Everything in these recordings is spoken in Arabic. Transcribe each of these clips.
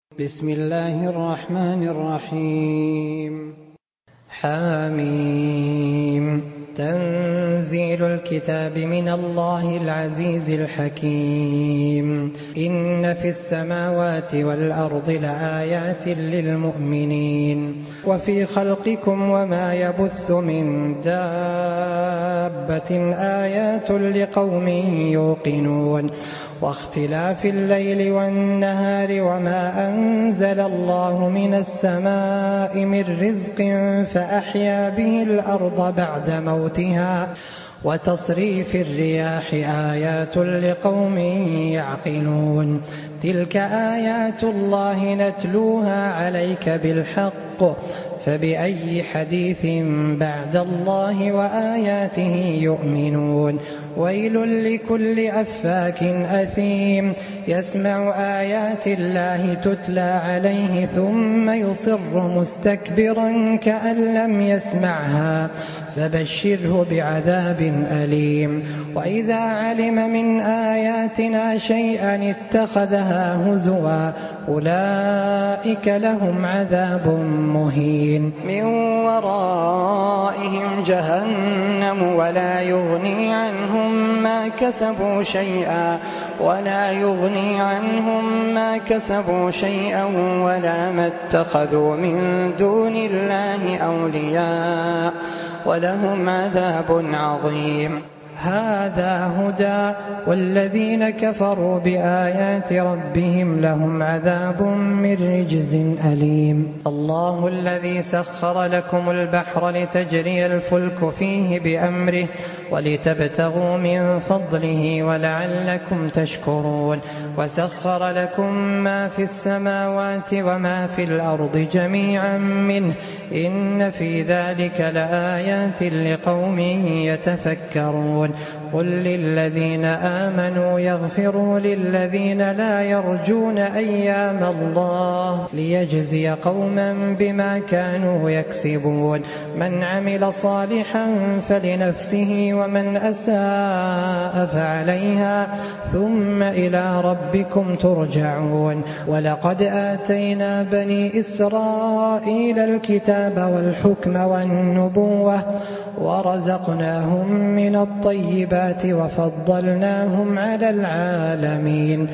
بسم الله الرحمن الرحيم. حاميم. تنزيل الكتاب من الله العزيز الحكيم. إن في السماوات والأرض لآيات للمؤمنين وفي خلقكم وما يبث من دابة آيات لقوم يوقنون واختلاف الليل والنهار وما أنزل الله من السماء من رزق فأحيا به الأرض بعد موتها وتصريف الرياح آيات لقوم يعقلون. تلك آيات الله نتلوها عليك بالحق فبأي حديث بعد الله وآياته يؤمنون. ويل لكل أفاك أثيم يسمع آيات الله تتلى عليه ثم يصر مستكبرا كأن لم يسمعها فبشره بعذاب أليم. وإذا علم من آياتنا شيئا اتخذها هزوا أولئك لهم عذاب مهين من ورائهم جهنم ولا يغني عنهم ما كسبوا شيئا ولا ما اتخذوا من دون الله أولياء ولهم عذاب عظيم. هذا هدى والذين كفروا بآيات ربهم لهم عذاب من رجز أليم. الله الذي سخر لكم البحر لتجري الفلك فيه بأمره ولتبتغوا من فضله ولعلكم تشكرون. وسخر لكم ما في السماوات وما في الأرض جميعا منه إن في ذلك لآيات لقوم يتفكرون. قل للذين آمنوا يغفروا للذين لا يرجون أيام الله ليجزي قوما بما كانوا يكسبون. من عمل صالحا فلنفسه ومن أساء فعليها ثم إلى ربكم ترجعون. ولقد آتينا بني إسرائيل الكتاب والحكم والنبوة ورزقناهم من الطيبات وفضلناهم على العالمين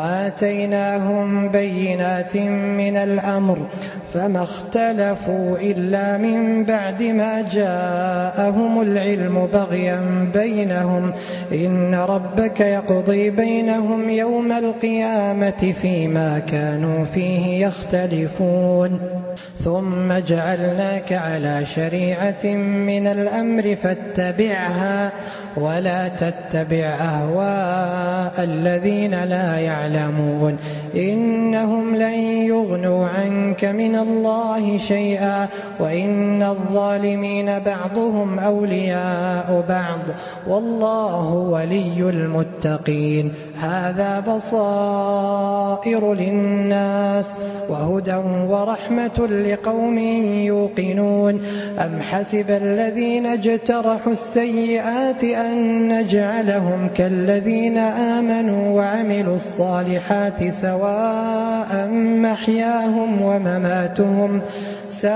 وآتيناهم بينات من الأمر فما اختلفوا إلا من بعد ما جاءهم العلم بغيا بينهم إن ربك يقضي بينهم يوم القيامة فيما كانوا فيه يختلفون. ثم جعلناك على شريعة من الأمر فاتبعها ولا تتبع أهواء الذين لا يعلمون إنهم لن يغنوا عنك من الله شيئا وإن الظالمين بعضهم أولياء بعض والله ولي المتقين. هذا بصائر للناس وهدى ورحمة لقوم يوقنون. أم حسب الذين اجترحوا السيئات أن نجعلهم كالذين آمنوا وعملوا الصالحات سواء محياهم ومماتهم ساء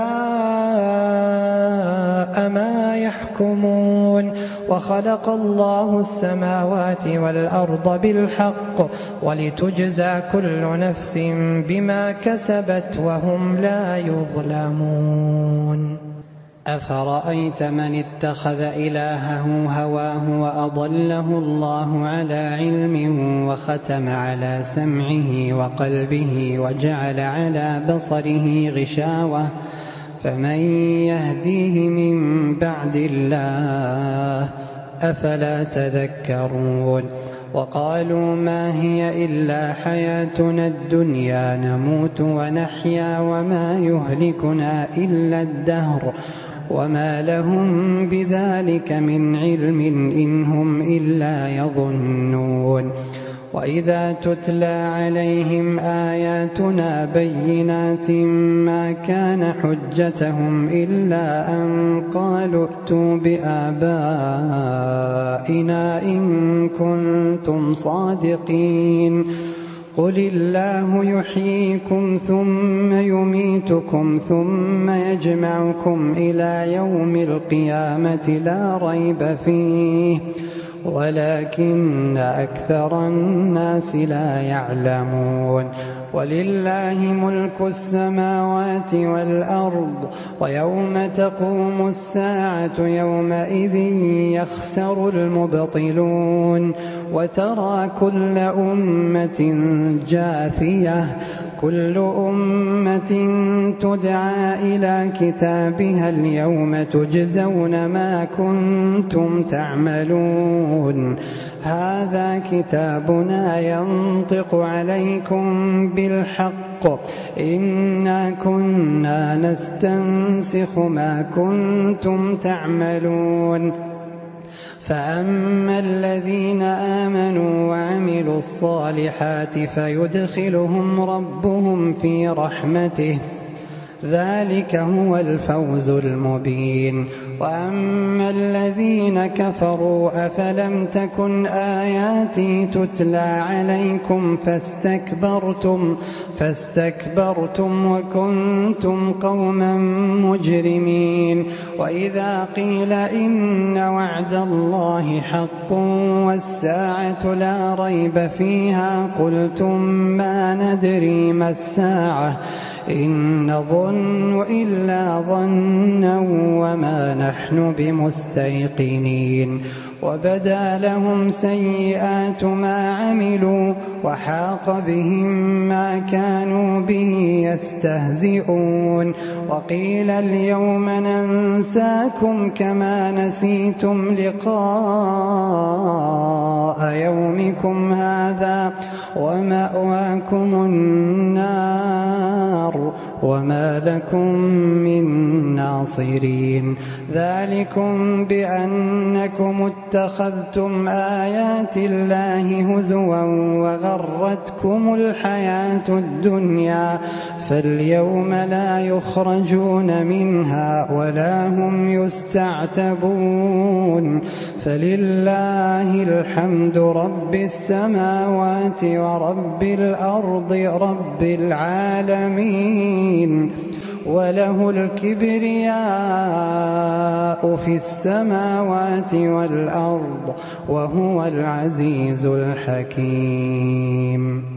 ما يحكمون. وخلق الله السماوات والأرض بالحق ولتجزى كل نفس بما كسبت وهم لا يظلمون. أفرأيت من اتخذ إلهه هواه وأضله الله على علم وختم على سمعه وقلبه وجعل على بصره غشاوة فمن يهديه من بعد الله أفلا تذكرون. وقالوا ما هي إلا حياتنا الدنيا نموت ونحيا وما يهلكنا إلا الدهر وما لهم بذلك من علم إن هم إلا يظنون. وإذا تتلى عليهم آياتنا بينات ما كان حجتهم إلا أن قالوا ائتوا بآبائنا إن كنتم صادقين قل الله يحييكم ثم يميتكم ثم يجمعكم إلى يوم القيامة لا ريب فيه ولكن أكثر الناس لا يعلمون. ولله ملك السماوات والأرض ويوم تقوم الساعة يومئذ يخسر المبطلون وترى كل أمة جاثية كل أمة تدعى إلى كتابها اليوم تجزون ما كنتم تعملون هذا كتابنا ينطق عليكم بالحق إنا كنا نستنسخ ما كنتم تعملون فأما الذين آمنوا وعملوا الصالحات فيدخلهم ربهم في رحمته ذلك هو الفوز المبين. وأما الذين كفروا أفلم تكن آياتي تتلى عليكم فاستكبرتم وكنتم قوما مجرمين. وإذا قيل إن وعد الله حق والساعة لا ريب فيها قلتم ما ندري ما الساعة إن نظن إلا ظنا وما نحن بمستيقنين. وبدا لهم سيئات ما عملوا وحاق بهم ما كانوا به يستهزئون. وقيل اليوم ننساكم كما نسيتم لقاء يومكم هذا ومأواكم النار وما لكم من ناصرين. ذلكم بأنكم اتخذتم آيات الله هزوا وغرتكم الحياة الدنيا فاليوم لا يخرجون منها ولا هم يستعتبون. فلله الحمد رب السماوات ورب الأرض رب العالمين وله الكبرياء في السماوات والأرض وهو العزيز الحكيم.